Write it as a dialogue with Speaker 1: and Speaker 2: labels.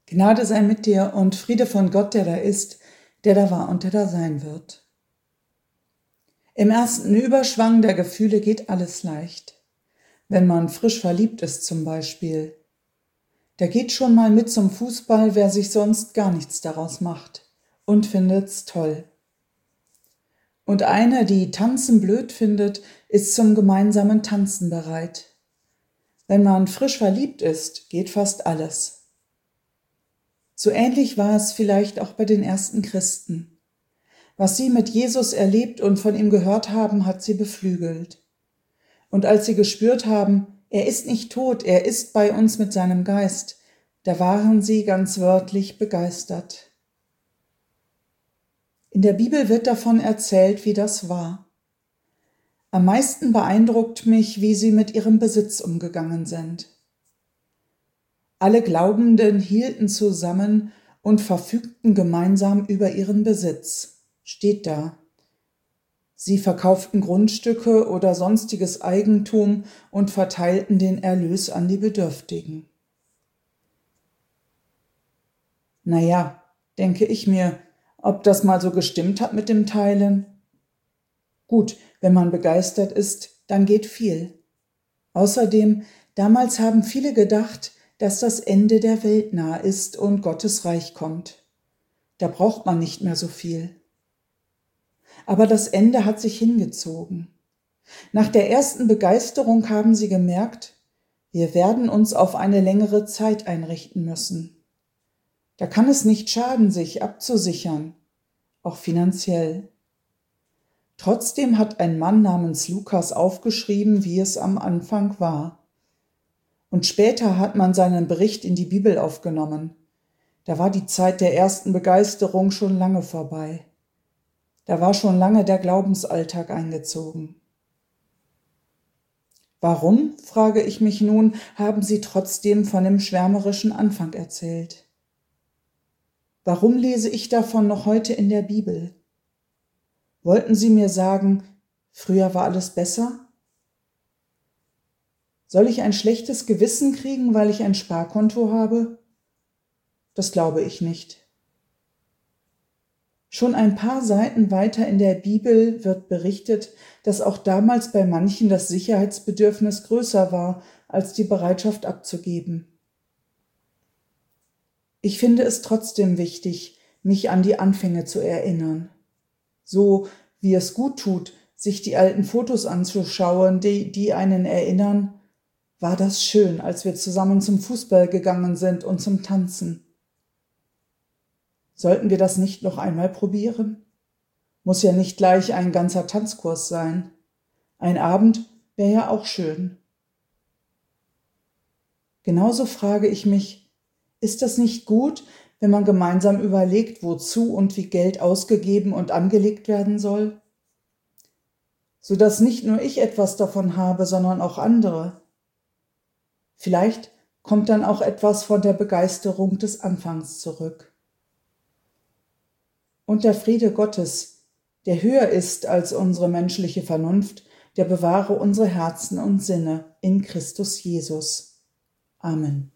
Speaker 1: Gnade sei mit dir und Friede von Gott, der da ist, der da war und der da sein wird. Im ersten Überschwang der Gefühle geht alles leicht. Wenn man frisch verliebt ist zum Beispiel. Da geht schon mal mit zum Fußball, wer sich sonst gar nichts daraus macht und findet's toll. Und eine, die Tanzen blöd findet, ist zum gemeinsamen Tanzen bereit. Wenn man frisch verliebt ist, geht fast alles. So ähnlich war es vielleicht auch bei den ersten Christen. Was sie mit Jesus erlebt und von ihm gehört haben, hat sie beflügelt. Und als sie gespürt haben, er ist nicht tot, er ist bei uns mit seinem Geist, da waren sie ganz wörtlich begeistert. In der Bibel wird davon erzählt, wie das war. Am meisten beeindruckt mich, wie sie mit ihrem Besitz umgegangen sind. Alle Glaubenden hielten zusammen und verfügten gemeinsam über ihren Besitz. Steht da. Sie verkauften Grundstücke oder sonstiges Eigentum und verteilten den Erlös an die Bedürftigen. Naja, denke ich mir, ob das mal so gestimmt hat mit dem Teilen? Gut, wenn man begeistert ist, dann geht viel. Außerdem, damals haben viele gedacht, dass das Ende der Welt nah ist und Gottes Reich kommt. Da braucht man nicht mehr so viel. Aber das Ende hat sich hingezogen. Nach der ersten Begeisterung haben sie gemerkt, wir werden uns auf eine längere Zeit einrichten müssen. Da kann es nicht schaden, sich abzusichern, auch finanziell. Trotzdem hat ein Mann namens Lukas aufgeschrieben, wie es am Anfang war. Und später hat man seinen Bericht in die Bibel aufgenommen. Da war die Zeit der ersten Begeisterung schon lange vorbei. Da war schon lange der Glaubensalltag eingezogen. Warum, frage ich mich nun, haben sie trotzdem von dem schwärmerischen Anfang erzählt? Warum lese ich davon noch heute in der Bibel? Wollten sie mir sagen, früher war alles besser? Soll ich ein schlechtes Gewissen kriegen, weil ich ein Sparkonto habe? Das glaube ich nicht. Schon ein paar Seiten weiter in der Bibel wird berichtet, dass auch damals bei manchen das Sicherheitsbedürfnis größer war, als die Bereitschaft abzugeben. Ich finde es trotzdem wichtig, mich an die Anfänge zu erinnern. So wie es gut tut, sich die alten Fotos anzuschauen, die einen erinnern, war das schön, als wir zusammen zum Fußball gegangen sind und zum Tanzen. Sollten wir das nicht noch einmal probieren? Muss ja nicht gleich ein ganzer Tanzkurs sein. Ein Abend wäre ja auch schön. Genauso frage ich mich, ist das nicht gut, wenn man gemeinsam überlegt, wozu und wie Geld ausgegeben und angelegt werden soll? Sodass nicht nur ich etwas davon habe, sondern auch andere. Vielleicht kommt dann auch etwas von der Begeisterung des Anfangs zurück. Und der Friede Gottes, der höher ist als unsere menschliche Vernunft, der bewahre unsere Herzen und Sinne in Christus Jesus. Amen.